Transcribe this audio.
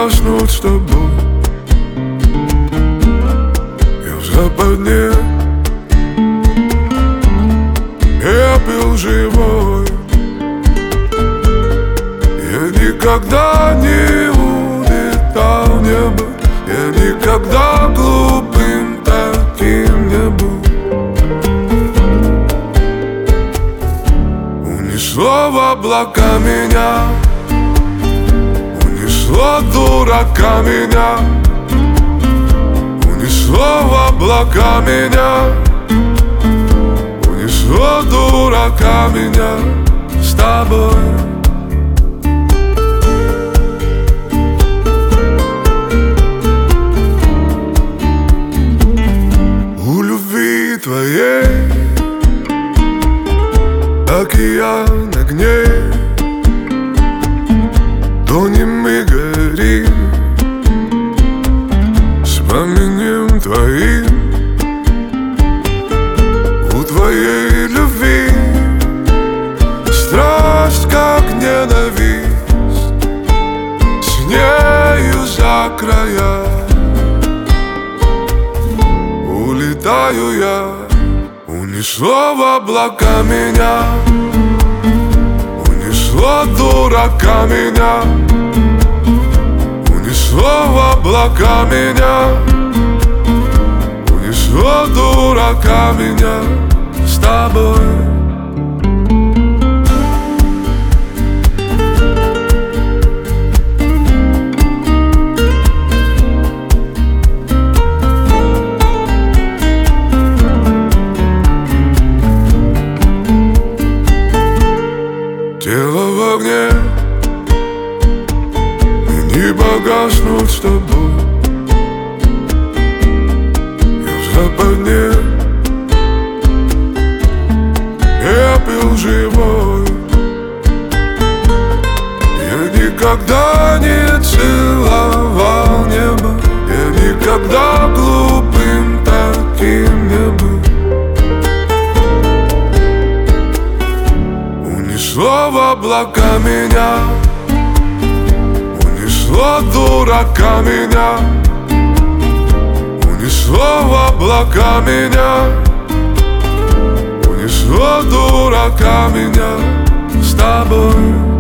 погаснуть с тобой. Я в западне, я пил живой. Я никогда не улетал в небо, я никогда глупым таким не был. Унесло в облака меня, унесло дурака меня, унесло в облака меня, унесло дурака меня с тобой. У любви твоей океан огней, тонем и горим с пламенем твоим. У твоей любви страсть как ненависть, с нею за края улетаю я. Унесло в облака меня, унесло дурака меня, унесло в облака меня, унесло дурака меня с тобой. Тело в огне, и не погаснуть с тобой. Я в западне, я пил живой. Я никогда не целовал небо, я никогда глупым таким не был. Унесло в облака меня, унесло дурака меня, унесло в облака меня, унесло дурака меня с тобой.